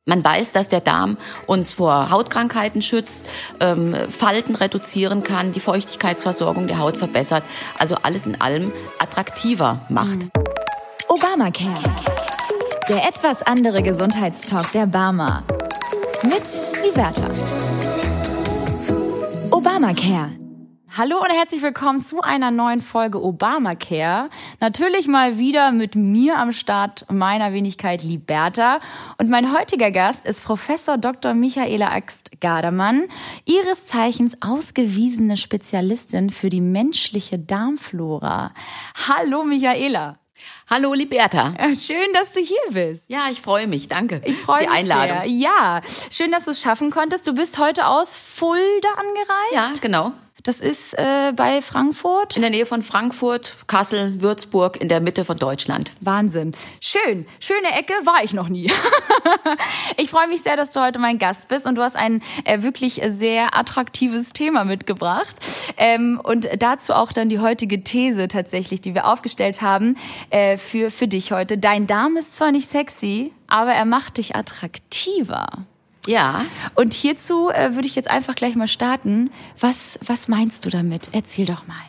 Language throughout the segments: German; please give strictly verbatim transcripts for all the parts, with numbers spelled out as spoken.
Man weiß, dass der Darm uns vor Hautkrankheiten schützt, ähm, Falten reduzieren kann, die Feuchtigkeitsversorgung der Haut verbessert, also alles in allem attraktiver macht. Obamacare, der etwas andere Gesundheitstalk der Barmer. Mit Liberta. Obamacare. Hallo und herzlich willkommen zu einer neuen Folge Obamacare. Natürlich mal wieder mit mir am Start, meiner Wenigkeit Liberta. Und mein heutiger Gast ist Professor Doktor Michaela Axt-Gardermann, ihres Zeichens ausgewiesene Spezialistin für die menschliche Darmflora. Hallo Michaela. Hallo Liberta. Schön, dass du hier bist. Ja, ich freue mich, danke. Ich freue mich die Einladung. sehr. Ja, schön, dass du es schaffen konntest. Du bist heute aus Fulda angereist? Ja, genau. Das ist äh, bei Frankfurt? In der Nähe von Frankfurt, Kassel, Würzburg, in der Mitte von Deutschland. Wahnsinn. Schön. Schöne Ecke, war ich noch nie. Ich freue mich sehr, dass du heute mein Gast bist und du hast ein äh, wirklich sehr attraktives Thema mitgebracht. Ähm, und dazu auch dann die heutige These tatsächlich, die wir aufgestellt haben äh, für, für dich heute. Dein Darm ist zwar nicht sexy, aber er macht dich attraktiver. Ja. Und hierzu äh, würde ich jetzt einfach gleich mal starten. Was, was meinst du damit? Erzähl doch mal.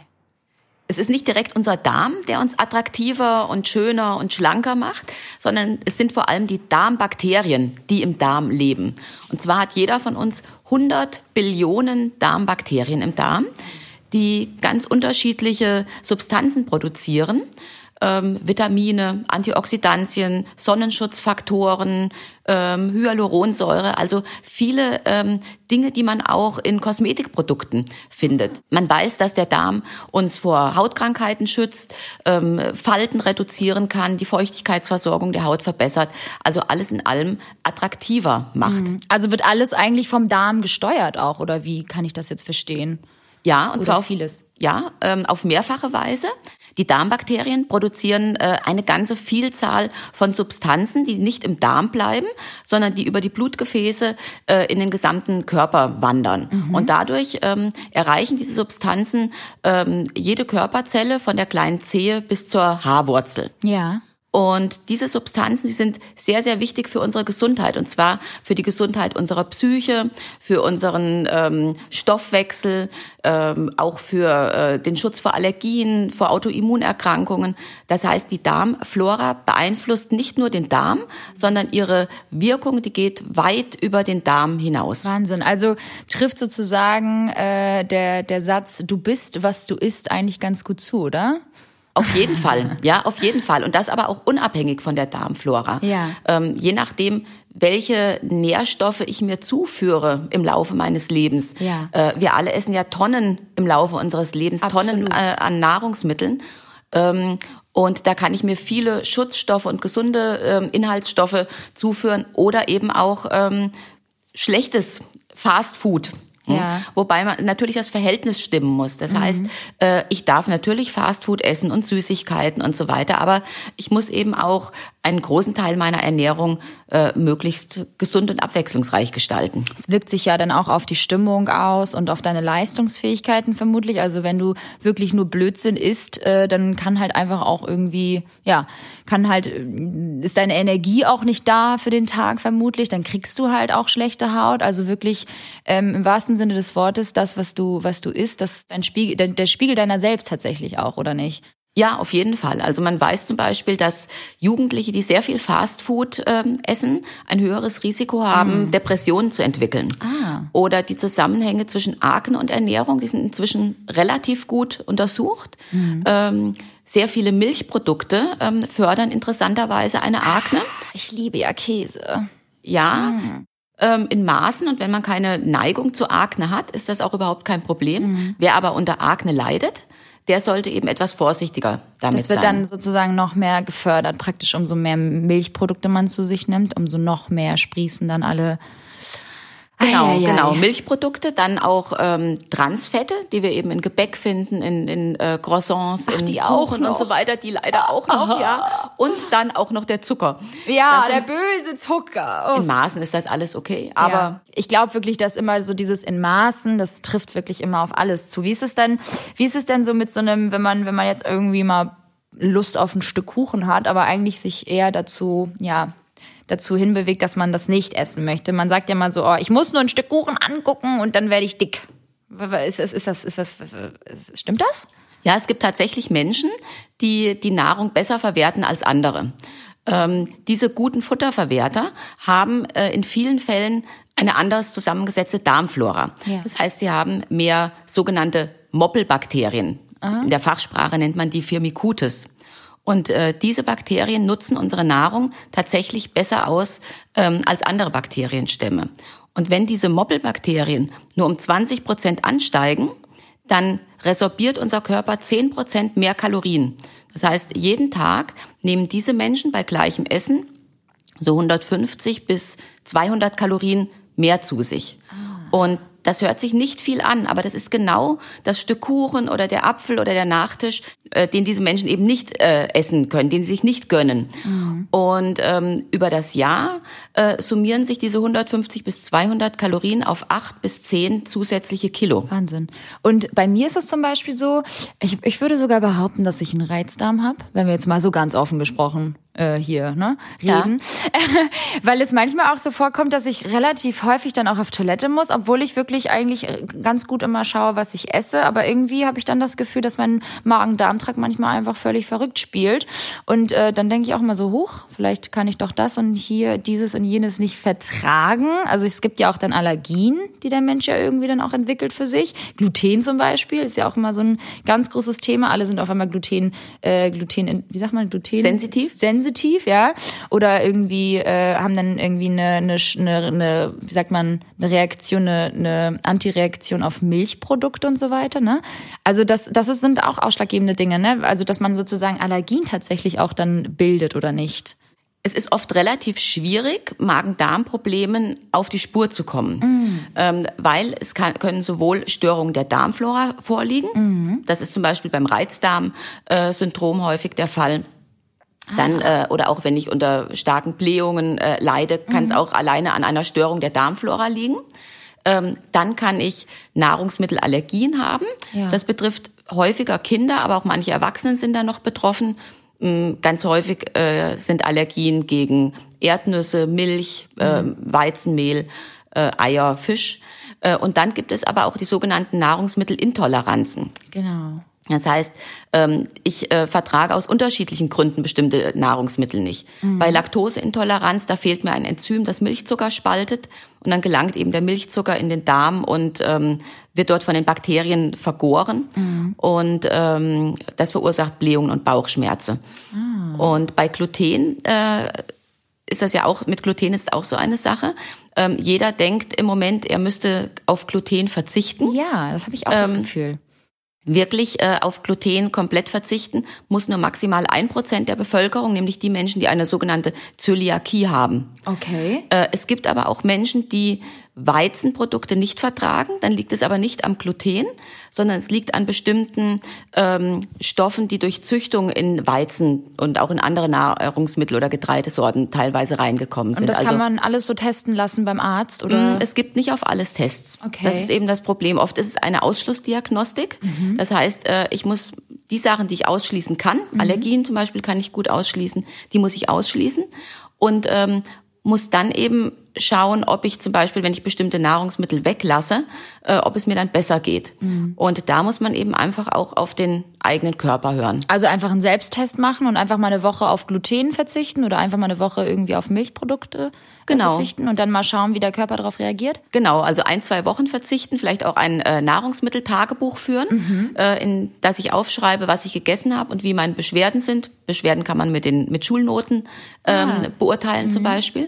Es ist nicht direkt unser Darm, der uns attraktiver und schöner und schlanker macht, sondern es sind vor allem die Darmbakterien, die im Darm leben. Und zwar hat jeder von uns hundert Billionen Darmbakterien im Darm, die ganz unterschiedliche Substanzen produzieren. Ähm, Vitamine, Antioxidantien, Sonnenschutzfaktoren, ähm, Hyaluronsäure, also viele ähm, Dinge, die man auch in Kosmetikprodukten findet. Man weiß, dass der Darm uns vor Hautkrankheiten schützt, ähm, Falten reduzieren kann, die Feuchtigkeitsversorgung der Haut verbessert, also alles in allem attraktiver macht. Also wird alles eigentlich vom Darm gesteuert auch, oder wie kann ich das jetzt verstehen? Ja, und oder zwar auf vieles. Ja, ähm, auf mehrfache Weise. Die Darmbakterien produzieren äh, eine ganze Vielzahl von Substanzen, die nicht im Darm bleiben, sondern die über die Blutgefäße äh, in den gesamten Körper wandern. Mhm. Und dadurch ähm, erreichen diese Substanzen ähm, jede Körperzelle von der kleinen Zehe bis zur Haarwurzel. Ja. Und diese Substanzen, die sind sehr, sehr wichtig für unsere Gesundheit. Und zwar für die Gesundheit unserer Psyche, für unseren ähm, Stoffwechsel, ähm, auch für äh, den Schutz vor Allergien, vor Autoimmunerkrankungen. Das heißt, die Darmflora beeinflusst nicht nur den Darm, sondern ihre Wirkung, die geht weit über den Darm hinaus. Wahnsinn. Also trifft sozusagen äh, der, der Satz, du bist, was du isst, eigentlich ganz gut zu, oder? Auf jeden Fall, ja, auf jeden Fall. Und das aber auch unabhängig von der Darmflora. Ja. Ähm, je nachdem, welche Nährstoffe ich mir zuführe im Laufe meines Lebens. Ja. Äh, wir alle essen ja Tonnen im Laufe unseres Lebens, Absolut. Tonnen äh, an Nahrungsmitteln. Ähm, und da kann ich mir viele Schutzstoffe und gesunde ähm, Inhaltsstoffe zuführen oder eben auch ähm, schlechtes Fastfood. Ja. Wobei man natürlich das Verhältnis stimmen muss. Das mhm. heißt, äh, ich darf natürlich Fastfood essen und Süßigkeiten und so weiter, aber ich muss eben auch einen großen Teil meiner Ernährung äh, möglichst gesund und abwechslungsreich gestalten. Es wirkt sich ja dann auch auf die Stimmung aus und auf deine Leistungsfähigkeiten vermutlich. Also wenn du wirklich nur Blödsinn isst, äh, dann kann halt einfach auch irgendwie, ja, kann halt, ist deine Energie auch nicht da für den Tag vermutlich. Dann kriegst du halt auch schlechte Haut. Also wirklich ähm, im wahrsten Sinne des Wortes, das, was du, was du isst, das dein Spiegel, der, der Spiegel deiner selbst tatsächlich auch, oder nicht? Ja, auf jeden Fall. Also man weiß zum Beispiel, dass Jugendliche, die sehr viel Fastfood ähm, essen, ein höheres Risiko haben, mm. Depressionen zu entwickeln. Ah. Oder die Zusammenhänge zwischen Akne und Ernährung, die sind inzwischen relativ gut untersucht. Mm. Ähm, sehr viele Milchprodukte ähm, fördern interessanterweise eine Akne. Ich liebe ja Käse. Ja. Mm. Ähm, in Maßen, und wenn man keine Neigung zu Akne hat, ist das auch überhaupt kein Problem. Mm. Wer aber unter Akne leidet, der sollte eben etwas vorsichtiger damit sein. Das wird sein. dann sozusagen noch mehr gefördert, praktisch umso mehr Milchprodukte man zu sich nimmt, umso noch mehr sprießen dann alle. Genau, Eieiei. genau. Milchprodukte, dann auch ähm, Transfette, die wir eben in Gebäck finden, in, in äh, Croissants, Ach, in die auch Kuchen noch. und so weiter, die leider auch noch, ja. Und dann auch noch der Zucker. Ja, Das der sind, böse Zucker. Oh. in Maßen ist das alles okay, aber ja. Ich glaube wirklich, dass immer so dieses in Maßen, das trifft wirklich immer auf alles zu. Wie ist es denn, wie ist es denn so mit so einem, wenn man, wenn man jetzt irgendwie mal Lust auf ein Stück Kuchen hat, aber eigentlich sich eher dazu, ja, dazu hinbewegt, dass man das nicht essen möchte. Man sagt ja mal so, oh, ich muss nur ein Stück Kuchen angucken und dann werde ich dick. Ist das, ist das, ist das, stimmt das? Ja, es gibt tatsächlich Menschen, die die Nahrung besser verwerten als andere. Ähm, diese guten Futterverwerter haben äh, in vielen Fällen eine anders zusammengesetzte Darmflora. Ja. Das heißt, sie haben mehr sogenannte Moppelbakterien. Aha. In der Fachsprache nennt man die Firmicutes. Und äh, diese Bakterien nutzen unsere Nahrung tatsächlich besser aus ähm, als andere Bakterienstämme. Und wenn diese Moppelbakterien nur um zwanzig Prozent ansteigen, dann resorbiert unser Körper zehn Prozent mehr Kalorien. Das heißt, jeden Tag nehmen diese Menschen bei gleichem Essen so hundertfünfzig bis zweihundert Kalorien mehr zu sich. Ah. Und das hört sich nicht viel an, aber das ist genau das Stück Kuchen oder der Apfel oder der Nachtisch, äh, den diese Menschen eben nicht äh, essen können, den sie sich nicht gönnen. Mhm. Und ähm, über das Jahr äh, summieren sich diese hundertfünfzig bis zweihundert Kalorien auf acht bis zehn zusätzliche Kilo. Wahnsinn. Und bei mir ist es zum Beispiel so, ich, ich würde sogar behaupten, dass ich einen Reizdarm habe, wenn wir jetzt mal so ganz offen gesprochen äh, hier ne, reden. Ja. Weil es manchmal auch so vorkommt, dass ich relativ häufig dann auch auf Toilette muss, obwohl ich wirklich eigentlich ganz gut immer schaue, was ich esse. Aber irgendwie habe ich dann das Gefühl, dass mein Magen-Darm-Trakt manchmal einfach völlig verrückt spielt. Und äh, dann denke ich auch mal so, huch, vielleicht kann ich doch das und hier dieses und jenes nicht vertragen. Also es gibt ja auch dann Allergien, die der Mensch ja irgendwie dann auch entwickelt für sich. Gluten zum Beispiel ist ja auch immer so ein ganz großes Thema. Alle sind auf einmal Gluten, äh, Gluten, wie sagt man, Gluten? Sensitiv. Sensitiv, ja. Oder irgendwie äh, haben dann irgendwie eine, eine, eine, wie sagt man, eine Reaktion, eine, eine Antireaktion auf Milchprodukte und so weiter, ne? Also das, das sind auch ausschlaggebende Dinge, ne? Also dass man sozusagen Allergien tatsächlich auch dann bildet oder nicht. Es ist oft relativ schwierig, Magen-Darm-Problemen auf die Spur zu kommen, mm. ähm, weil es kann, können sowohl Störungen der Darmflora vorliegen, mm. das ist zum Beispiel beim Reizdarm-Syndrom häufig der Fall. Dann äh, oder auch wenn ich unter starken Blähungen äh, leide, kann es mhm. auch alleine an einer Störung der Darmflora liegen. Ähm, dann kann ich Nahrungsmittelallergien haben. Ja. Das betrifft häufiger Kinder, aber auch manche Erwachsene sind da noch betroffen. Ähm, ganz häufig äh, sind Allergien gegen Erdnüsse, Milch, mhm. äh, Weizenmehl, äh, Eier, Fisch. Äh, und dann gibt es aber auch die sogenannten Nahrungsmittelintoleranzen. Genau. Das heißt, ich vertrage aus unterschiedlichen Gründen bestimmte Nahrungsmittel nicht. Mhm. Bei Laktoseintoleranz, da fehlt mir ein Enzym, das Milchzucker spaltet und dann gelangt eben der Milchzucker in den Darm und ähm, wird dort von den Bakterien vergoren mhm. und ähm, das verursacht Blähungen und Bauchschmerzen. Mhm. Und bei Gluten äh, ist das ja auch, mit Gluten ist auch so eine Sache. Ähm, jeder denkt im Moment, er müsste auf Gluten verzichten. Ja, das habe ich auch ähm, das Gefühl. Wirklich äh, auf Gluten komplett verzichten, muss nur maximal ein Prozent der Bevölkerung, nämlich die Menschen, die eine sogenannte Zöliakie haben. Okay. Äh, es gibt aber auch Menschen, die Weizenprodukte nicht vertragen. Dann liegt es aber nicht am Gluten, sondern es liegt an bestimmten ähm, Stoffen, die durch Züchtung in Weizen und auch in andere Nahrungsmittel oder Getreidesorten teilweise reingekommen sind. Und das kann also, man alles so testen lassen beim Arzt, oder? Es gibt nicht auf alles Tests. Okay. Das ist eben das Problem. Oft ist es eine Ausschlussdiagnostik. Mhm. Das heißt, äh, ich muss die Sachen, die ich ausschließen kann, mhm. Allergien zum Beispiel kann ich gut ausschließen, die muss ich ausschließen und ähm, muss dann eben schauen, ob ich zum Beispiel, wenn ich bestimmte Nahrungsmittel weglasse, äh, ob es mir dann besser geht. Mhm. Und da muss man eben einfach auch auf den eigenen Körper hören. Also einfach einen Selbsttest machen und einfach mal eine Woche auf Gluten verzichten oder einfach mal eine Woche irgendwie auf Milchprodukte genau. verzichten und dann mal schauen, wie der Körper darauf reagiert? Genau, also ein, zwei Wochen verzichten, vielleicht auch ein äh, Nahrungsmitteltagebuch führen, mhm. äh, in das ich aufschreibe, was ich gegessen habe und wie meine Beschwerden sind. Beschwerden kann man mit den mit Schulnoten ähm, ah. beurteilen mhm. zum Beispiel.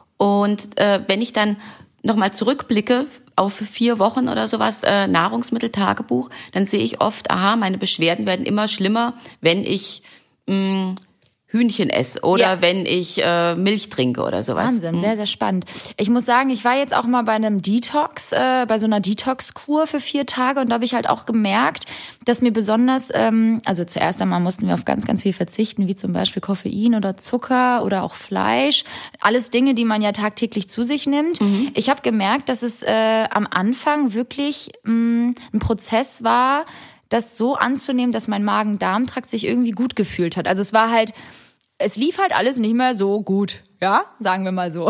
Und äh, wenn ich dann nochmal zurückblicke auf vier Wochen oder sowas, äh, Nahrungsmitteltagebuch, dann sehe ich oft, aha, meine Beschwerden werden immer schlimmer, wenn ich mh, Hühnchen esse oder ja. wenn ich äh, Milch trinke oder sowas. Wahnsinn, sehr, sehr spannend. Ich muss sagen, ich war jetzt auch mal bei einem Detox, äh, bei so einer Detox-Kur für vier Tage und da habe ich halt auch gemerkt, dass mir besonders, ähm, also zuerst einmal mussten wir auf ganz, ganz viel verzichten, wie zum Beispiel Koffein oder Zucker oder auch Fleisch. Alles Dinge, die man ja tagtäglich zu sich nimmt. Mhm. Ich habe gemerkt, dass es äh, am Anfang wirklich mh, ein Prozess war, das so anzunehmen, dass mein Magen-Darm-Trakt sich irgendwie gut gefühlt hat. Also es war halt es lief halt alles nicht mehr so gut. Ja, sagen wir mal so.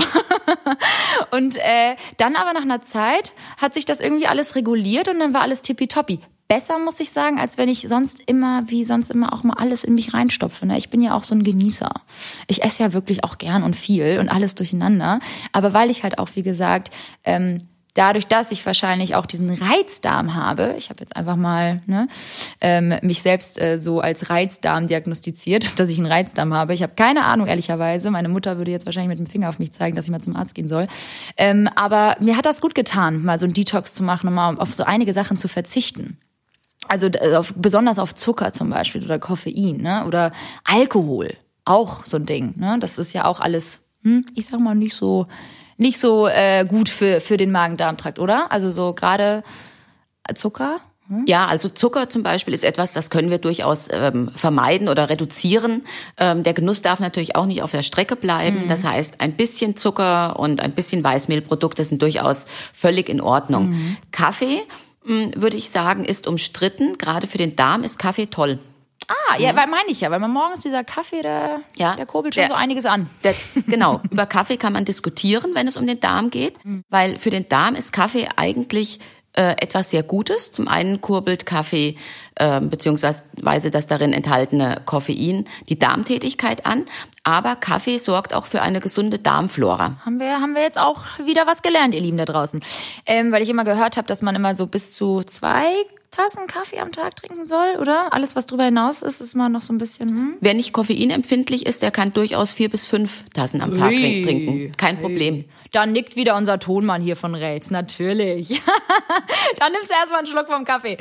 Und äh, dann aber nach einer Zeit hat sich das irgendwie alles reguliert und dann war alles tippitoppi. Besser, muss ich sagen, als wenn ich sonst immer, wie sonst immer, auch mal alles in mich reinstopfe. Ne? Ich bin ja auch so ein Genießer. Ich esse ja wirklich auch gern und viel und alles durcheinander. Aber weil ich halt auch, wie gesagt, ähm, dadurch, dass ich wahrscheinlich auch diesen Reizdarm habe, ich habe jetzt einfach mal ne, ähm, mich selbst äh, so als Reizdarm diagnostiziert, dass ich einen Reizdarm habe. Ich habe keine Ahnung, ehrlicherweise. Meine Mutter würde jetzt wahrscheinlich mit dem Finger auf mich zeigen, dass ich mal zum Arzt gehen soll. Ähm, aber mir hat das gut getan, mal so einen Detox zu machen und mal auf so einige Sachen zu verzichten. Also auf, besonders auf Zucker zum Beispiel oder Koffein, ne? Oder Alkohol, auch so ein Ding. Ne? Das ist ja auch alles, hm, ich sag mal, nicht so... nicht so äh, gut für für den Magen-Darm-Trakt, oder? Also so gerade Zucker? Hm? Ja, also Zucker zum Beispiel ist etwas, das können wir durchaus ähm, vermeiden oder reduzieren. Ähm, der Genuss darf natürlich auch nicht auf der Strecke bleiben. Mhm. Das heißt, ein bisschen Zucker und ein bisschen Weißmehlprodukte sind durchaus völlig in Ordnung. Mhm. Kaffee, mh, würde ich sagen, ist umstritten. Gerade für den Darm ist Kaffee toll. Ah, ja, weil meine ich ja, weil man morgens dieser Kaffee, der, ja, der kurbelt schon der, so einiges an. Der, genau, über Kaffee kann man diskutieren, wenn es um den Darm geht, mhm. weil für den Darm ist Kaffee eigentlich äh, etwas sehr Gutes. Zum einen kurbelt Kaffee äh, beziehungsweise das darin enthaltene Koffein die Darmtätigkeit an, aber Kaffee sorgt auch für eine gesunde Darmflora. Haben wir, haben wir jetzt auch wieder was gelernt, ihr Lieben da draußen. Ähm, weil ich immer gehört habe, dass man immer so bis zu zwei Tassen Kaffee am Tag trinken soll, oder? Alles, was drüber hinaus ist, ist mal noch so ein bisschen... Hm? Wer nicht koffeinempfindlich ist, der kann durchaus vier bis fünf Tassen am Tag Ui. trinken. Kein Problem. Da nickt wieder unser Tonmann hier von rechts, natürlich. Dann nimmst du erstmal einen Schluck vom Kaffee.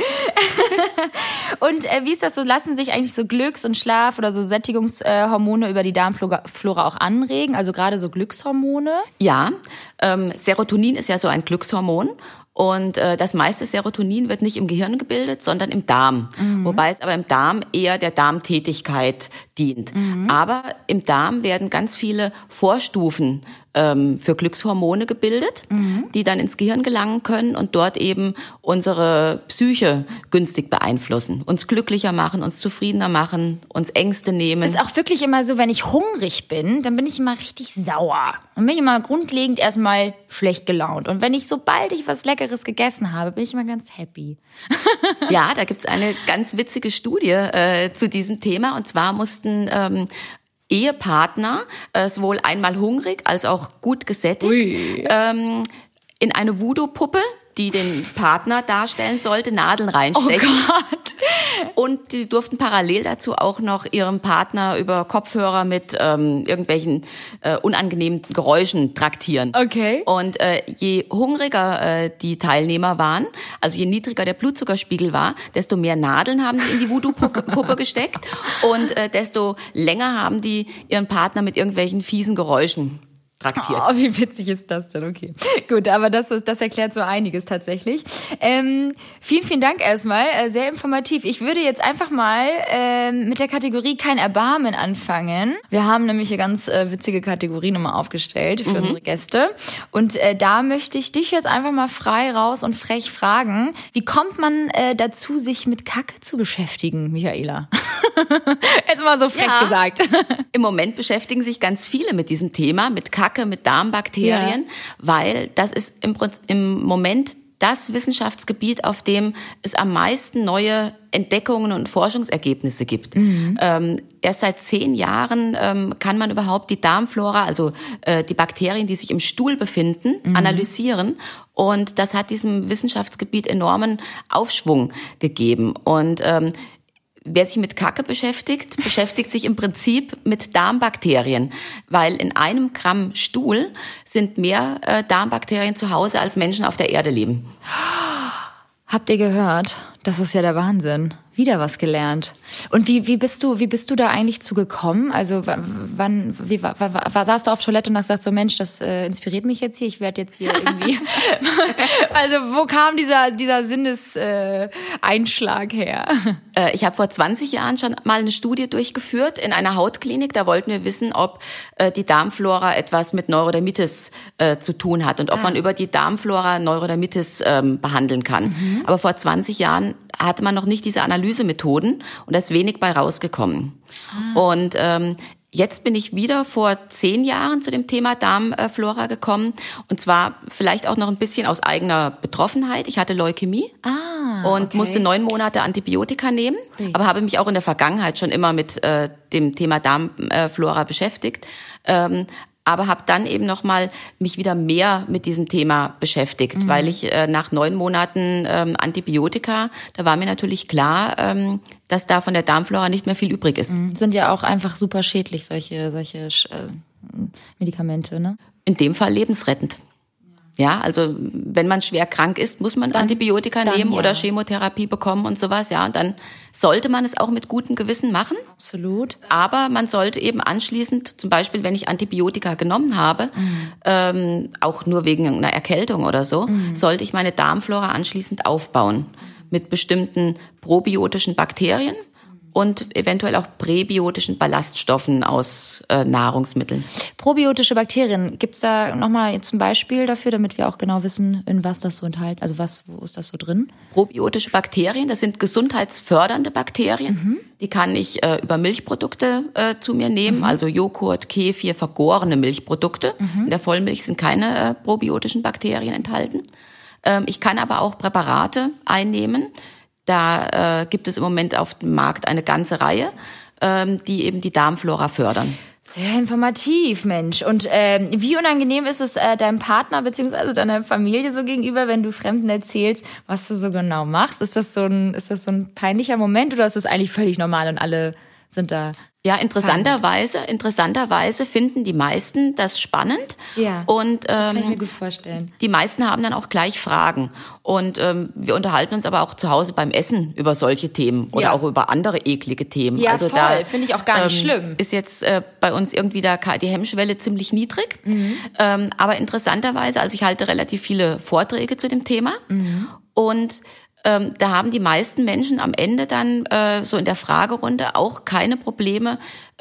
Und äh, wie ist das so? Lassen sich eigentlich so Glücks- und Schlaf- oder so Sättigungshormone über die Darmflora auch anregen? Also gerade so Glückshormone? Ja, ähm, Serotonin ist ja so ein Glückshormon. Und äh, das meiste Serotonin wird nicht im Gehirn gebildet, sondern im Darm. Mhm. Wobei es aber im Darm eher der Darmtätigkeit dient. Mhm. Aber im Darm werden ganz viele Vorstufen ähm, für Glückshormone gebildet, mhm. die dann ins Gehirn gelangen können und dort eben unsere Psyche günstig beeinflussen. Uns glücklicher machen, uns zufriedener machen, uns Ängste nehmen. Ist auch wirklich immer so, wenn ich hungrig bin, dann bin ich immer richtig sauer. Dann bin ich immer grundlegend erstmal schlecht gelaunt. Und wenn ich, sobald ich was Leckeres gegessen habe, bin ich immer ganz happy. Ja, da gibt's eine ganz witzige Studie äh, zu diesem Thema. Und zwar mussten ähm, Ehepartner, äh, sowohl einmal hungrig als auch gut gesättigt, ähm, in eine Voodoo-Puppe, die den Partner darstellen sollte, Nadeln reinstecken. Oh Gott. Und die durften parallel dazu auch noch ihrem Partner über Kopfhörer mit ähm, irgendwelchen äh, unangenehmen Geräuschen traktieren. Okay. Und äh, je hungriger äh, die Teilnehmer waren, also je niedriger der Blutzuckerspiegel war, desto mehr Nadeln haben die in die Voodoo-Puppe gesteckt und äh, desto länger haben die ihren Partner mit irgendwelchen fiesen Geräuschen traktiert. Oh, wie witzig ist das denn? Okay, gut, aber das ist, das erklärt so einiges tatsächlich. Ähm, vielen, vielen Dank erstmal, äh, sehr informativ. Ich würde jetzt einfach mal ähm, mit der Kategorie kein Erbarmen anfangen. Wir haben nämlich hier ganz äh, witzige Kategorien immer aufgestellt für mhm. unsere Gäste und äh, da möchte ich dich jetzt einfach mal frei raus und frech fragen, wie kommt man äh, dazu, sich mit Kacke zu beschäftigen, Michaela? Jetzt mal so frech ja. gesagt. Im Moment beschäftigen sich ganz viele mit diesem Thema, mit Kacke, mit Darmbakterien, ja. weil das ist im, im Moment das Wissenschaftsgebiet, auf dem es am meisten neue Entdeckungen und Forschungsergebnisse gibt. Mhm. Ähm, erst seit zehn Jahren ähm, kann man überhaupt die Darmflora, also äh, die Bakterien, die sich im Stuhl befinden, mhm. analysieren. Und das hat diesem Wissenschaftsgebiet enormen Aufschwung gegeben. Und ähm, wer sich mit Kacke beschäftigt, beschäftigt sich im Prinzip mit Darmbakterien, weil in einem Gramm Stuhl sind mehr äh, Darmbakterien zu Hause, als Menschen auf der Erde leben. Habt ihr gehört? Das ist ja der Wahnsinn. Wieder was gelernt. Und wie, wie bist du, wie bist du da eigentlich zu gekommen? Also, wann, wie, war, war, war, saßt du auf Toilette und hast gesagt so, Mensch, das äh, inspiriert mich jetzt hier, ich werde jetzt hier irgendwie, also, wo kam dieser, dieser Sinneseinschlag äh, her? Äh, ich habe vor zwanzig Jahren schon mal eine Studie durchgeführt in einer Hautklinik. Da wollten wir wissen, ob äh, die Darmflora etwas mit Neurodermitis äh, zu tun hat und ob ah. man über die Darmflora Neurodermitis ähm, behandeln kann. Mhm. Aber vor zwanzig Jahren hatte man noch nicht diese Analysemethoden und da ist wenig bei rausgekommen. Ah. Und ähm, Jetzt bin ich wieder vor zehn Jahren zu dem Thema Darmflora gekommen. Und zwar vielleicht auch noch ein bisschen aus eigener Betroffenheit. Ich hatte Leukämie Ah, und okay. musste neun Monate Antibiotika nehmen. Ui. Aber habe mich auch in der Vergangenheit schon immer mit äh, dem Thema Darmflora beschäftigt. Ähm, aber habe dann eben noch mal mich wieder mehr mit diesem Thema beschäftigt, mhm. weil ich äh, nach neun Monaten ähm, Antibiotika, da war mir natürlich klar, ähm, dass da von der Darmflora nicht mehr viel übrig ist. Mhm. Sind ja auch einfach super schädlich, solche, solche äh, Medikamente, ne? In dem Fall lebensrettend. Ja, also wenn man schwer krank ist, muss man Dann- Antibiotika dann nehmen ja. oder Chemotherapie bekommen und sowas. Ja, und dann sollte man es auch mit gutem Gewissen machen. Absolut. Aber man sollte eben anschließend, zum Beispiel, wenn ich Antibiotika genommen habe, mhm. ähm, auch nur wegen einer Erkältung oder so, mhm. sollte ich meine Darmflora anschließend aufbauen mit bestimmten probiotischen Bakterien und eventuell auch präbiotischen Ballaststoffen aus äh, Nahrungsmitteln. Probiotische Bakterien, gibt's da nochmal zum Beispiel dafür, damit wir auch genau wissen, in was das so enthält? Also was, wo ist das so drin? Probiotische Bakterien, das sind gesundheitsfördernde Bakterien. Mhm. Die kann ich äh, über Milchprodukte äh, zu mir nehmen, mhm. also Joghurt, Kefir, vergorene Milchprodukte. Mhm. In der Vollmilch sind keine äh, probiotischen Bakterien enthalten. Ähm, ich kann aber auch Präparate einnehmen. Da äh, gibt es im Moment auf dem Markt eine ganze Reihe, ähm, die eben die Darmflora fördern. Sehr informativ, Mensch. Und ähm, wie unangenehm ist es äh, deinem Partner bzw. deiner Familie so gegenüber, wenn du Fremden erzählst, was du so genau machst? Ist das so ein, ist das so ein peinlicher Moment oder ist das eigentlich völlig normal und alle sind da? Ja, interessanterweise, interessanterweise finden die meisten das spannend. Ja, und, ähm, das kann ich mir gut vorstellen. Die meisten haben dann auch gleich Fragen. Und ähm, wir unterhalten uns aber auch zu Hause beim Essen über solche Themen oder Ja. auch über andere eklige Themen. Ja, also voll. da Finde ich auch gar nicht schlimm. Ist jetzt äh, bei uns irgendwie da die Hemmschwelle ziemlich niedrig. Mhm. Ähm, aber interessanterweise, also ich halte relativ viele Vorträge zu dem Thema. Mhm. Und Ähm, da haben die meisten Menschen am Ende dann äh, so in der Fragerunde auch keine Probleme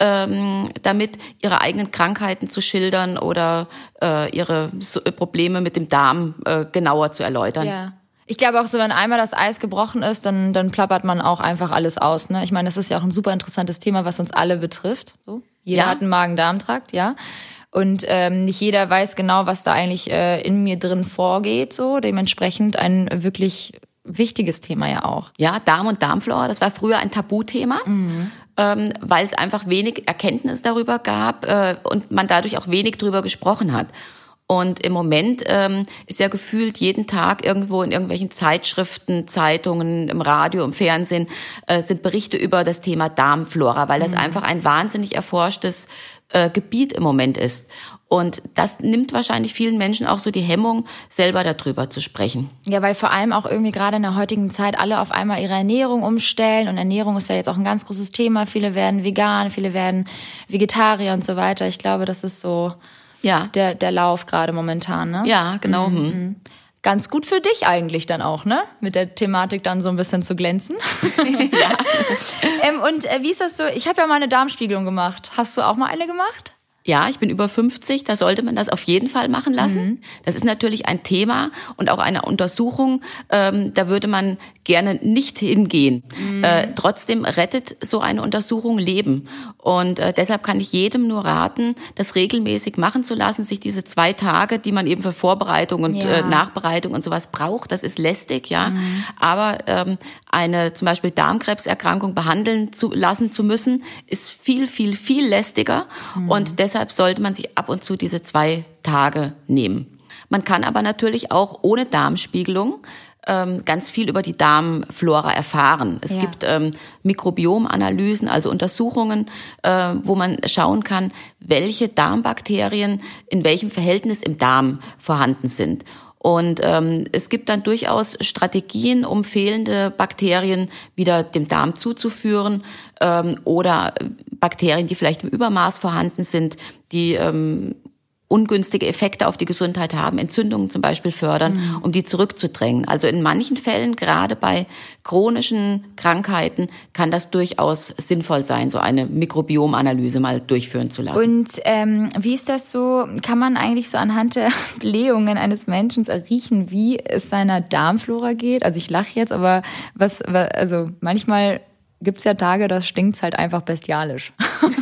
ähm, damit, ihre eigenen Krankheiten zu schildern oder äh, ihre so, äh, Probleme mit dem Darm äh, genauer zu erläutern. Ja. Ich glaube auch so, wenn einmal das Eis gebrochen ist, dann, dann plappert man auch einfach alles aus. Ne? Ich meine, das ist ja auch ein super interessantes Thema, was uns alle betrifft. So, jeder Ja. hat einen Magen-Darm-Trakt, ja. Und ähm, nicht jeder weiß genau, was da eigentlich äh, in mir drin vorgeht. So, dementsprechend ein wirklich wichtiges Thema ja auch. Ja, Darm und Darmflora, das war früher ein Tabuthema, mhm. ähm, weil es einfach wenig Erkenntnis darüber gab äh, und man dadurch auch wenig darüber gesprochen hat. Und im Moment ähm, ist ja gefühlt jeden Tag irgendwo in irgendwelchen Zeitschriften, Zeitungen, im Radio, im Fernsehen äh, sind Berichte über das Thema Darmflora, weil das mhm. einfach ein wahnsinnig erforschtes äh, Gebiet im Moment ist. Und das nimmt wahrscheinlich vielen Menschen auch so die Hemmung, selber darüber zu sprechen. Ja, weil vor allem auch irgendwie gerade in der heutigen Zeit alle auf einmal ihre Ernährung umstellen. Und Ernährung ist ja jetzt auch ein ganz großes Thema. Viele werden vegan, viele werden Vegetarier und so weiter. Ich glaube, das ist so ja. der, der Lauf gerade momentan, ne? Ja, genau. Mhm. Hm. Ganz gut für dich eigentlich dann auch, ne? Mit der Thematik dann so ein bisschen zu glänzen. ja. ähm, und äh, wie ist das so? Ich habe ja mal eine Darmspiegelung gemacht. Hast du auch mal eine gemacht? Ja, ich bin über fünfzig, da sollte man das auf jeden Fall machen lassen. Mhm. Das ist natürlich ein Thema und auch eine Untersuchung, ähm, da würde man gerne nicht hingehen. Mhm. Äh, trotzdem rettet so eine Untersuchung Leben. Und äh, deshalb kann ich jedem nur raten, das regelmäßig machen zu lassen, sich diese zwei Tage, die man eben für Vorbereitung und ja. äh, Nachbereitung und sowas braucht, das ist lästig, ja. Mhm. Aber ähm, eine zum Beispiel Darmkrebserkrankung behandeln zu lassen zu müssen, ist viel, viel, viel lästiger. Mhm. Und deshalb sollte man sich ab und zu diese zwei Tage nehmen. Man kann aber natürlich auch ohne Darmspiegelung ähm, ganz viel über die Darmflora erfahren. Es ja. gibt ähm, Mikrobiomanalysen, also Untersuchungen, äh, wo man schauen kann, welche Darmbakterien in welchem Verhältnis im Darm vorhanden sind. Und ähm, es gibt dann durchaus Strategien, um fehlende Bakterien wieder dem Darm zuzuführen ähm, oder Bakterien, die vielleicht im Übermaß vorhanden sind, die ähm, ungünstige Effekte auf die Gesundheit haben, Entzündungen zum Beispiel fördern, mhm. um die zurückzudrängen. Also in manchen Fällen, gerade bei chronischen Krankheiten, kann das durchaus sinnvoll sein, so eine Mikrobiomanalyse mal durchführen zu lassen. Und ähm, wie ist das so? Kann man eigentlich so anhand der Blähungen eines Menschen erriechen, wie es seiner Darmflora geht? Also ich lache jetzt, aber was, also manchmal gibt's ja Tage, da stinkt's halt einfach bestialisch.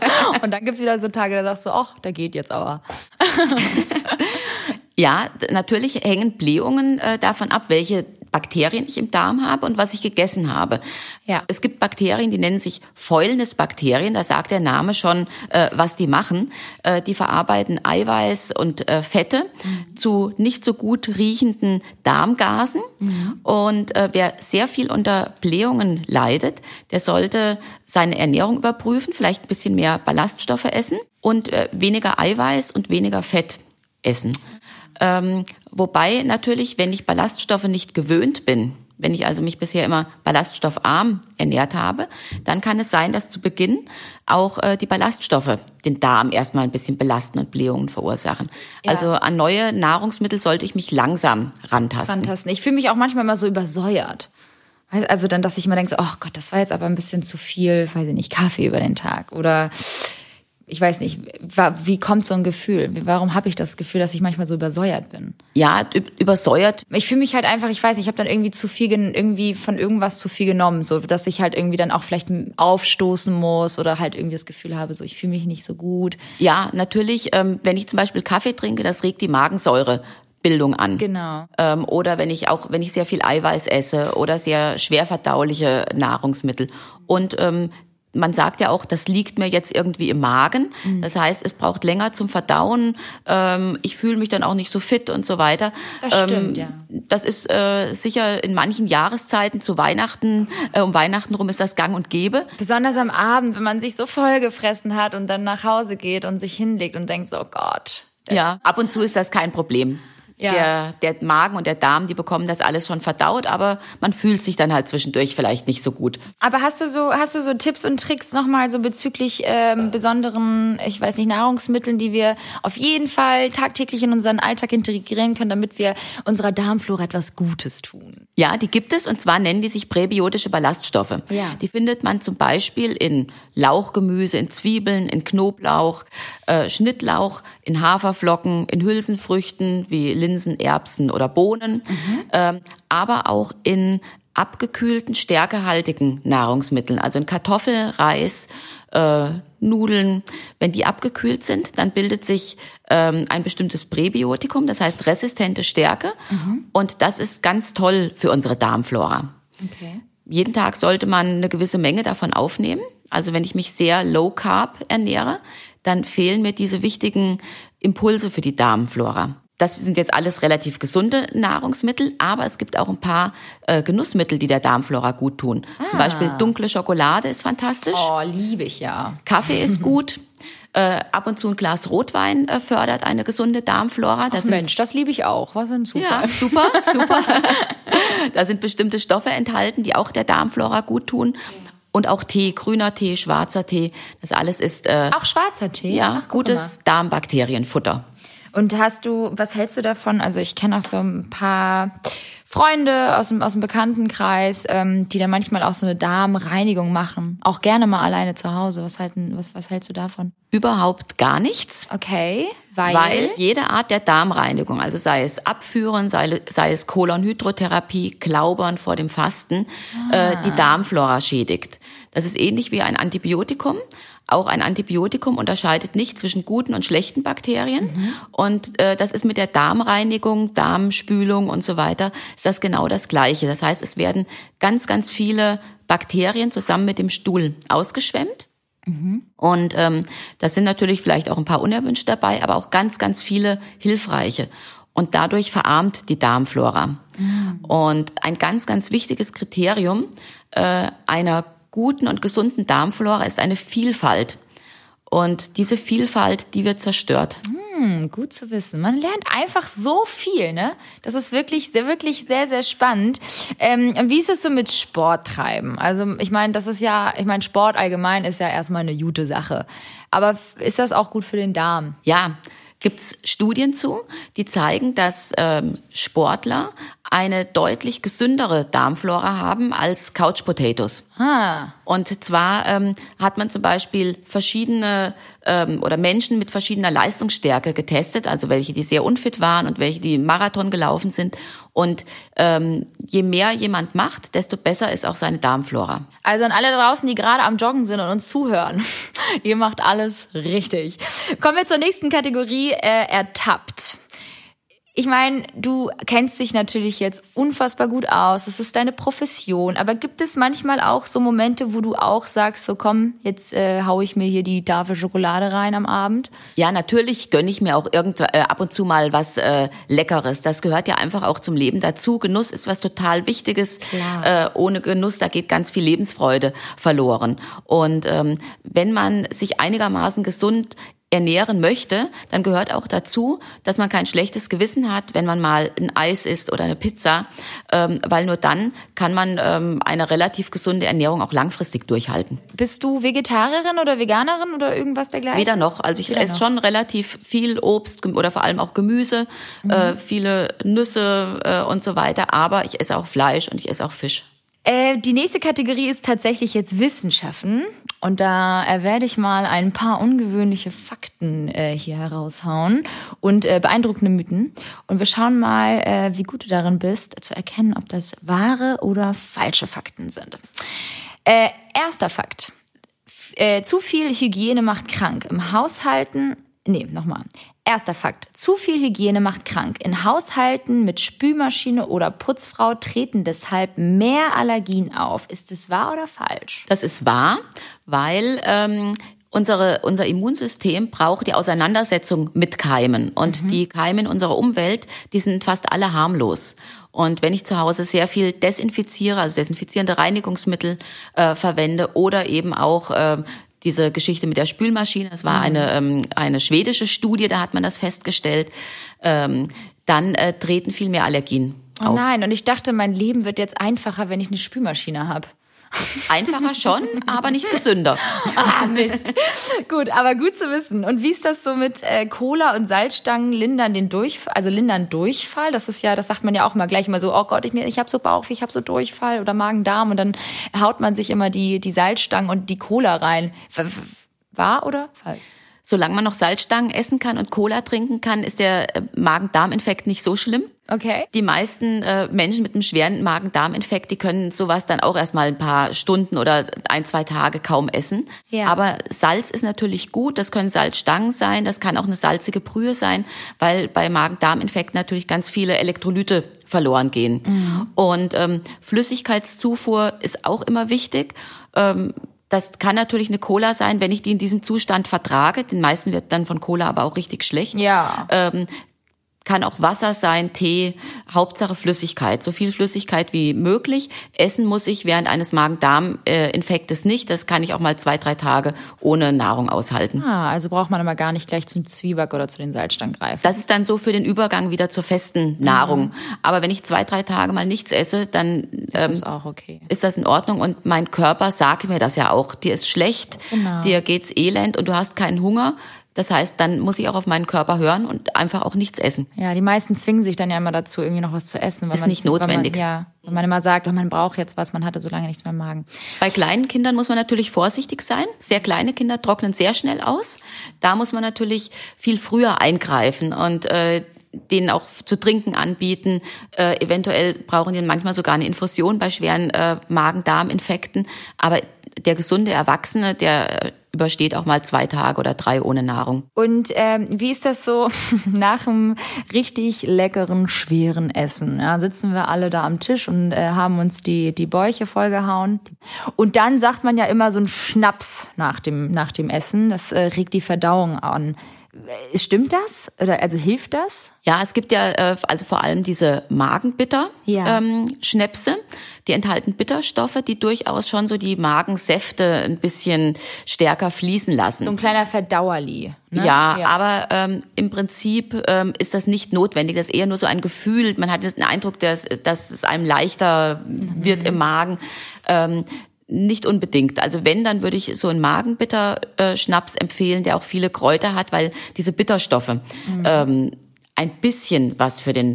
Und dann gibt's wieder so Tage, da sagst du, ach, der geht jetzt aber. Ja, natürlich hängen Blähungen äh, davon ab, welche Bakterien ich im Darm habe und was ich gegessen habe. Ja. Es gibt Bakterien, die nennen sich Fäulnisbakterien, da sagt der Name schon, äh, was die machen. Äh, die verarbeiten Eiweiß und äh, Fette mhm. zu nicht so gut riechenden Darmgasen. Mhm. Und äh, wer sehr viel unter Blähungen leidet, der sollte seine Ernährung überprüfen, vielleicht ein bisschen mehr Ballaststoffe essen und äh, weniger Eiweiß und weniger Fett essen. Ähm, wobei natürlich, wenn ich Ballaststoffe nicht gewöhnt bin, wenn ich also mich bisher immer ballaststoffarm ernährt habe, dann kann es sein, dass zu Beginn auch äh, die Ballaststoffe den Darm erstmal ein bisschen belasten und Blähungen verursachen. Ja. Also an neue Nahrungsmittel sollte ich mich langsam rantasten. rantasten. Ich fühle mich auch manchmal immer so übersäuert. Also dann, dass ich immer denke, so, oh Gott, das war jetzt aber ein bisschen zu viel, weiß ich nicht, Kaffee über den Tag oder ich weiß nicht, wie kommt so ein Gefühl? Warum habe ich das Gefühl, dass ich manchmal so übersäuert bin? Ja, übersäuert. Ich fühle mich halt einfach, ich weiß nicht, ich habe dann irgendwie zu viel, irgendwie von irgendwas zu viel genommen, so dass ich halt irgendwie dann auch vielleicht aufstoßen muss oder halt irgendwie das Gefühl habe, so ich fühle mich nicht so gut. Ja, natürlich, ähm, wenn ich zum Beispiel Kaffee trinke, das regt die Magensäure. Bildung an. Genau. Ähm, oder wenn ich auch, wenn ich sehr viel Eiweiß esse oder sehr schwer verdauliche Nahrungsmittel. Und ähm, man sagt ja auch, das liegt mir jetzt irgendwie im Magen. Mhm. Das heißt, es braucht länger zum Verdauen. Ähm, ich fühle mich dann auch nicht so fit und so weiter. Das stimmt, ähm, ja. Das ist äh, sicher in manchen Jahreszeiten zu Weihnachten, äh, um Weihnachten rum ist das gang und gäbe. Besonders am Abend, wenn man sich so vollgefressen hat und dann nach Hause geht und sich hinlegt und denkt so, oh Gott. Ja, ab und zu ist das kein Problem. Ja. Der, der Magen und der Darm, die bekommen das alles schon verdaut, aber man fühlt sich dann halt zwischendurch vielleicht nicht so gut. Aber hast du so, hast du so Tipps und Tricks nochmal so bezüglich ähm, besonderen, ich weiß nicht, Nahrungsmitteln, die wir auf jeden Fall tagtäglich in unseren Alltag integrieren können, damit wir unserer Darmflora etwas Gutes tun? Ja, die gibt es und zwar nennen die sich präbiotische Ballaststoffe. Ja. Die findet man zum Beispiel in Lauchgemüse, in Zwiebeln, in Knoblauch, äh, Schnittlauch, in Haferflocken, in Hülsenfrüchten wie Linsen, Erbsen oder Bohnen, mhm. ähm, aber auch in abgekühlten, stärkehaltigen Nahrungsmitteln, also in Kartoffeln, Reis, äh, Nudeln. Wenn die abgekühlt sind, dann bildet sich ähm, ein bestimmtes Präbiotikum, das heißt resistente Stärke. Mhm. Und das ist ganz toll für unsere Darmflora. Okay. Jeden Tag sollte man eine gewisse Menge davon aufnehmen. Also wenn ich mich sehr low carb ernähre, dann fehlen mir diese wichtigen Impulse für die Darmflora. Das sind jetzt alles relativ gesunde Nahrungsmittel, aber es gibt auch ein paar äh, Genussmittel, die der Darmflora gut tun. Ah. Zum Beispiel dunkle Schokolade ist fantastisch. Oh, liebe ich ja. Kaffee ist gut. Äh, ab und zu ein Glas Rotwein äh, fördert eine gesunde Darmflora. Das Ach, Mensch, das liebe ich auch. Was ein Zufall. Ja, super, super. Da sind bestimmte Stoffe enthalten, die auch der Darmflora gut tun. Und auch Tee, grüner Tee, schwarzer Tee, das alles ist äh, auch schwarzer Tee? Ja, Ach, gutes Darmbakterienfutter. Und hast du, was hältst du davon? Also ich kenne auch so ein paar Freunde aus dem, aus dem Bekanntenkreis, ähm, die dann manchmal auch so eine Darmreinigung machen. Auch gerne mal alleine zu Hause. Was, halten, was, was hältst du davon? Überhaupt gar nichts. Okay, weil? Weil jede Art der Darmreinigung, also sei es Abführen, sei, sei es Kolonhydrotherapie, Klaubern vor dem Fasten, ah. äh, die Darmflora schädigt. Das ist ähnlich wie ein Antibiotikum. Auch ein Antibiotikum unterscheidet nicht zwischen guten und schlechten Bakterien. Mhm. Und äh, das ist mit der Darmreinigung, Darmspülung und so weiter, ist das genau das Gleiche. Das heißt, es werden ganz, ganz viele Bakterien zusammen mit dem Stuhl ausgeschwemmt. Mhm. Und ähm, das sind natürlich vielleicht auch ein paar unerwünscht dabei, aber auch ganz, ganz viele hilfreiche. Und dadurch verarmt die Darmflora. Mhm. Und ein ganz, ganz wichtiges Kriterium äh, einer guten und gesunden Darmflora ist eine Vielfalt. Und diese Vielfalt, die wird zerstört. Hm, gut zu wissen. Man lernt einfach so viel, ne? Das ist wirklich, sehr, wirklich sehr, sehr spannend. Ähm, wie ist es so mit Sport treiben? Also ich meine, das ist ja, ich meine, Sport allgemein ist ja erstmal eine gute Sache. Aber ist das auch gut für den Darm? Ja, gibt's Studien zu, die zeigen, dass ähm, Sportler eine deutlich gesündere Darmflora haben als Couch Potatoes. Ah. Und zwar ähm, hat man zum Beispiel verschiedene ähm, oder Menschen mit verschiedener Leistungsstärke getestet, also welche, die sehr unfit waren und welche, die Marathon gelaufen sind. Und ähm, je mehr jemand macht, desto besser ist auch seine Darmflora. Also an alle da draußen, die gerade am Joggen sind und uns zuhören, ihr macht alles richtig. Kommen wir zur nächsten Kategorie, äh, ertappt. Ich meine, du kennst dich natürlich jetzt unfassbar gut aus, es ist deine Profession, aber gibt es manchmal auch so Momente, wo du auch sagst, so komm, jetzt äh, hau ich mir hier die Tafel Schokolade rein am Abend? Ja, natürlich gönne ich mir auch irgend, äh, ab und zu mal was äh, Leckeres. Das gehört ja einfach auch zum Leben dazu. Genuss ist was total Wichtiges. Äh, ohne Genuss, da geht ganz viel Lebensfreude verloren. Und ähm, wenn man sich einigermaßen gesund ernähren möchte, dann gehört auch dazu, dass man kein schlechtes Gewissen hat, wenn man mal ein Eis isst oder eine Pizza, ähm, weil nur dann kann man ähm, eine relativ gesunde Ernährung auch langfristig durchhalten. Bist du Vegetarierin oder Veganerin oder irgendwas dergleichen? Weder noch. Also ich Weder esse noch. schon relativ viel Obst oder vor allem auch Gemüse, mhm. äh, viele Nüsse äh, und so weiter, aber ich esse auch Fleisch und ich esse auch Fisch. Äh, die nächste Kategorie ist tatsächlich jetzt Wissenschaften. Und da äh, werde ich mal ein paar ungewöhnliche Fakten äh, hier heraushauen und äh, beeindruckende Mythen. Und wir schauen mal, äh, wie gut du darin bist, zu erkennen, ob das wahre oder falsche Fakten sind. Äh, erster Fakt. F- äh, zu viel Hygiene macht krank. Im Haushalten... Nee, nochmal. Erster Fakt. Zu viel Hygiene macht krank. In Haushalten mit Spülmaschine oder Putzfrau treten deshalb mehr Allergien auf. Ist es wahr oder falsch? Das ist wahr, weil ähm, unsere, unser Immunsystem braucht die Auseinandersetzung mit Keimen. Und mhm. die Keime in unserer Umwelt, die sind fast alle harmlos. Und wenn ich zu Hause sehr viel desinfiziere, also desinfizierende Reinigungsmittel äh, verwende oder eben auch äh, diese Geschichte mit der Spülmaschine, das war eine ähm, eine schwedische Studie, da hat man das festgestellt, ähm, dann äh, treten viel mehr Allergien oh auf. Oh nein, und ich dachte, mein Leben wird jetzt einfacher, wenn ich eine Spülmaschine habe. Einfacher schon, aber nicht gesünder. Ah, Mist. Gut, aber gut zu wissen. Und wie ist das so mit äh, Cola und Salzstangen lindern den Durchfall, also lindern Durchfall? Das ist ja, das sagt man ja auch mal gleich immer so, oh Gott, ich, ich habe so Bauchweh, ich habe so Durchfall oder Magen-Darm und dann haut man sich immer die, die Salzstangen und die Cola rein. Wahr oder falsch? Solange man noch Salzstangen essen kann und Cola trinken kann, ist der Magen-Darm-Infekt nicht so schlimm. Okay. Die meisten äh, Menschen mit einem schweren Magen-Darm-Infekt, die können sowas dann auch erst mal ein paar Stunden oder ein, zwei Tage kaum essen. Ja. Aber Salz ist natürlich gut, das können Salzstangen sein, das kann auch eine salzige Brühe sein, weil bei Magen-Darm-Infekt natürlich ganz viele Elektrolyte verloren gehen. Mhm. Und ähm, Flüssigkeitszufuhr ist auch immer wichtig. Ähm, Das kann natürlich eine Cola sein, wenn ich die in diesem Zustand vertrage. Den meisten wird dann von Cola aber auch richtig schlecht. Ja. Ähm, kann auch Wasser sein, Tee, Hauptsache Flüssigkeit, so viel Flüssigkeit wie möglich. Essen muss ich während eines Magen-Darm-Infektes nicht. Das kann ich auch mal zwei, drei Tage ohne Nahrung aushalten. Ah, also braucht man aber gar nicht gleich zum Zwieback oder zu den Salzstangen greifen. Das ist dann so für den Übergang wieder zur festen Nahrung. Mhm. Aber wenn ich zwei, drei Tage mal nichts esse, dann ist ähm, das auch okay. Ist das in Ordnung. Und mein Körper sagt mir das ja auch. Dir ist schlecht, genau. Dir geht's elend und du hast keinen Hunger. Das heißt, dann muss ich auch auf meinen Körper hören und einfach auch nichts essen. Ja, die meisten zwingen sich dann ja immer dazu, irgendwie noch was zu essen. Weil ist man, nicht notwendig. Weil man, ja, weil man immer sagt, oh, man braucht jetzt was, man hatte so lange nichts mehr im Magen. Bei kleinen Kindern muss man natürlich vorsichtig sein. Sehr kleine Kinder trocknen sehr schnell aus. Da muss man natürlich viel früher eingreifen und äh, denen auch zu trinken anbieten. Äh, eventuell brauchen die manchmal sogar eine Infusion bei schweren äh, Magen-Darm-Infekten. Aber der gesunde Erwachsene, der übersteht auch mal zwei Tage oder drei ohne Nahrung. Und ähm, wie ist das so nach einem richtig leckeren, schweren Essen? Ja, sitzen wir alle da am Tisch und äh, haben uns die die Bäuche vollgehauen. Und dann sagt man ja immer so ein Schnaps nach dem nach dem Essen. Das äh, regt die Verdauung an. Stimmt das? Oder also hilft das? Ja, es gibt ja äh, also vor allem diese Magenbitter ja. ähm, Schnäpse. Die enthalten Bitterstoffe, die durchaus schon so die Magensäfte ein bisschen stärker fließen lassen. So ein kleiner Verdauerli. Ne? Ja, ja, aber ähm, im Prinzip ähm, ist das nicht notwendig. Das ist eher nur so ein Gefühl. Man hat den Eindruck, dass, dass es einem leichter mhm. wird im Magen. Ähm, Nicht unbedingt. Also wenn, dann würde ich so einen Magenbitter-Schnaps empfehlen, der auch viele Kräuter hat, weil diese Bitterstoffe mhm. ähm, ein bisschen was für den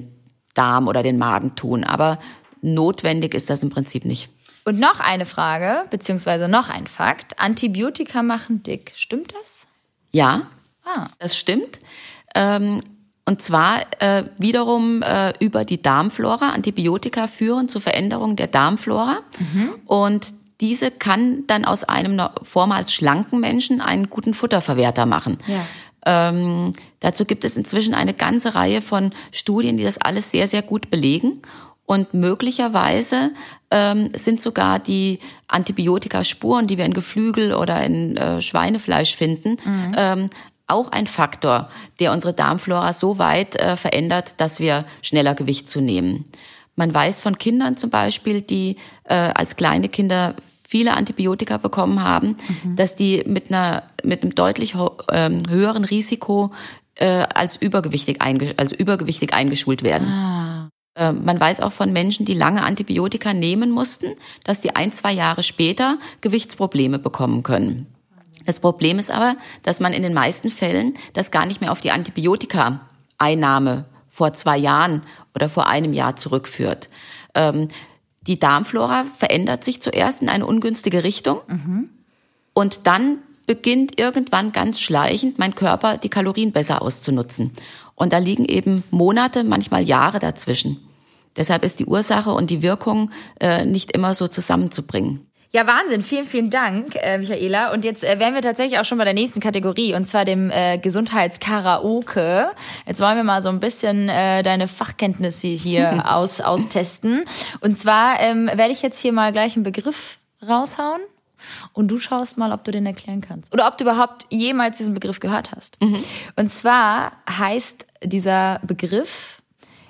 Darm oder den Magen tun. Aber notwendig ist das im Prinzip nicht. Und noch eine Frage, beziehungsweise noch ein Fakt. Antibiotika machen dick. Stimmt das? Ja, ah. das stimmt. Ähm, und zwar äh, wiederum äh, über die Darmflora. Antibiotika führen zur Veränderung der Darmflora. Mhm. Und diese kann dann aus einem vormals schlanken Menschen einen guten Futterverwerter machen. Ja. Ähm, dazu gibt es inzwischen eine ganze Reihe von Studien, die das alles sehr, sehr gut belegen. Und möglicherweise ähm, sind sogar die Antibiotikaspuren, die wir in Geflügel oder in äh, Schweinefleisch finden, mhm. ähm, auch ein Faktor, der unsere Darmflora so weit äh, verändert, dass wir schneller Gewicht zunehmen. Man weiß von Kindern zum Beispiel, die äh, als kleine Kinder viele Antibiotika bekommen haben, mhm. dass die mit einer mit einem deutlich ho- ähm, höheren Risiko äh, als übergewichtig einge- also übergewichtig eingeschult werden. Ah. Äh, man weiß auch von Menschen, die lange Antibiotika nehmen mussten, dass die ein, zwei Jahre später Gewichtsprobleme bekommen können. Das Problem ist aber, dass man in den meisten Fällen das gar nicht mehr auf die Antibiotika-Einnahme vor zwei Jahren oder vor einem Jahr zurückführt. Ähm, Die Darmflora verändert sich zuerst in eine ungünstige Richtung mhm. und dann beginnt irgendwann ganz schleichend mein Körper, die Kalorien besser auszunutzen. Und da liegen eben Monate, manchmal Jahre dazwischen. Deshalb ist die Ursache und die Wirkung äh, nicht immer so zusammenzubringen. Ja, Wahnsinn. Vielen, vielen Dank, äh, Michaela. Und jetzt äh, wären wir tatsächlich auch schon bei der nächsten Kategorie, und zwar dem äh, Gesundheitskaraoke. Jetzt wollen wir mal so ein bisschen äh, deine Fachkenntnisse hier aus, austesten. Und zwar ähm, werde ich jetzt hier mal gleich einen Begriff raushauen und du schaust mal, ob du den erklären kannst. Oder ob du überhaupt jemals diesen Begriff gehört hast. Mhm. Und zwar heißt dieser Begriff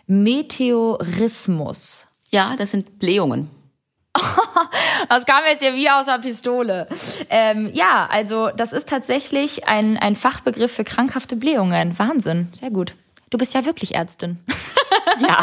Meteorismus. Ja, das sind Blähungen. Das kam jetzt ja wie aus einer Pistole. Ähm, ja, also das ist tatsächlich ein, ein Fachbegriff für krankhafte Blähungen. Wahnsinn, sehr gut. Du bist ja wirklich Ärztin. Ja.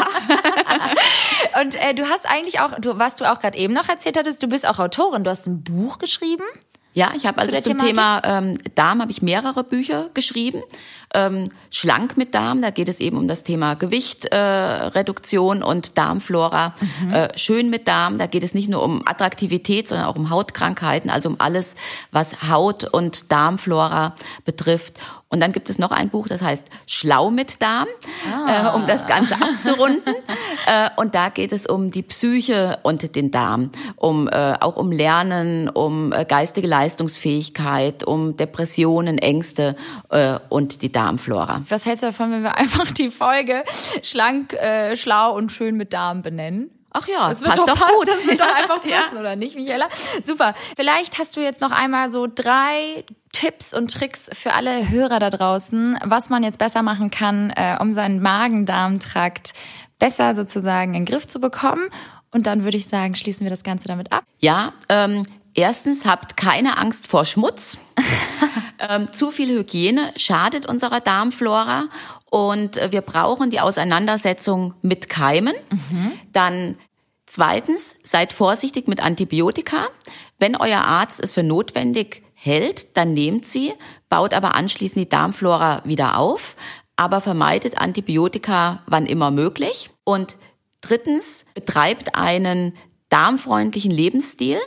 Und äh, du hast eigentlich auch, du, was du auch gerade eben noch erzählt hattest, du bist auch Autorin. Du hast ein Buch geschrieben. Ja, ich habe also zu zum Thematik? Thema ähm, Darm habe ich mehrere Bücher geschrieben. Ähm, Schlank mit Darm, da geht es eben um das Thema Gewichtreduktion äh, und Darmflora. Mhm. Äh, schön mit Darm, da geht es nicht nur um Attraktivität, sondern auch um Hautkrankheiten, also um alles, was Haut und Darmflora betrifft. Und dann gibt es noch ein Buch, das heißt Schlau mit Darm, ah. äh, um das Ganze abzurunden. äh, und da geht es um die Psyche und den Darm, um äh, auch um Lernen, um äh, geistige Leistungsfähigkeit, um Depressionen, Ängste äh, und die Darmflora. Was hältst du davon, wenn wir einfach die Folge schlank, äh, schlau und schön mit Darm benennen? Ach ja, das wird passt doch, doch gut. Das wird ja. doch einfach passen, ja. oder nicht, Michaela? Super. Vielleicht hast du jetzt noch einmal so drei Tipps und Tricks für alle Hörer da draußen, was man jetzt besser machen kann, äh, um seinen Magen-Darm-Trakt besser sozusagen in den Griff zu bekommen. Und dann würde ich sagen, schließen wir das Ganze damit ab. Ja, ähm, erstens, habt keine Angst vor Schmutz. ähm, zu viel Hygiene schadet unserer Darmflora. Und äh, wir brauchen die Auseinandersetzung mit Keimen. Mhm. Dann zweitens, seid vorsichtig mit Antibiotika. Wenn euer Arzt es für notwendig hält, dann nehmt sie, baut aber anschließend die Darmflora wieder auf, aber vermeidet Antibiotika, wann immer möglich. Und drittens, betreibt einen darmfreundlichen Lebensstil.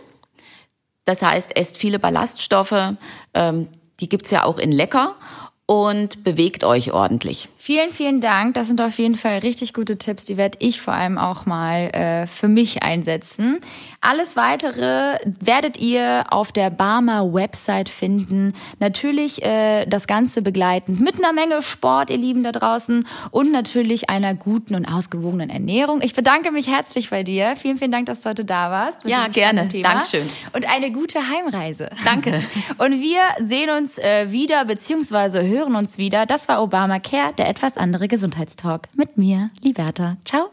Das heißt, esst viele Ballaststoffe, ähm, die gibt's ja auch in lecker, und bewegt euch ordentlich. Vielen, vielen Dank. Das sind auf jeden Fall richtig gute Tipps. Die werde ich vor allem auch mal äh, für mich einsetzen. Alles Weitere werdet ihr auf der Barmer-Website finden. Natürlich äh, das Ganze begleitend mit einer Menge Sport, ihr Lieben da draußen, und natürlich einer guten und ausgewogenen Ernährung. Ich bedanke mich herzlich bei dir. Vielen, vielen Dank, dass du heute da warst. Ja, gerne. Dankeschön. Und eine gute Heimreise. Danke. Und wir sehen uns äh, wieder, beziehungsweise hören uns wieder. Das war Obamacare, der etwas andere Gesundheitstalk mit mir, Liberta. Ciao.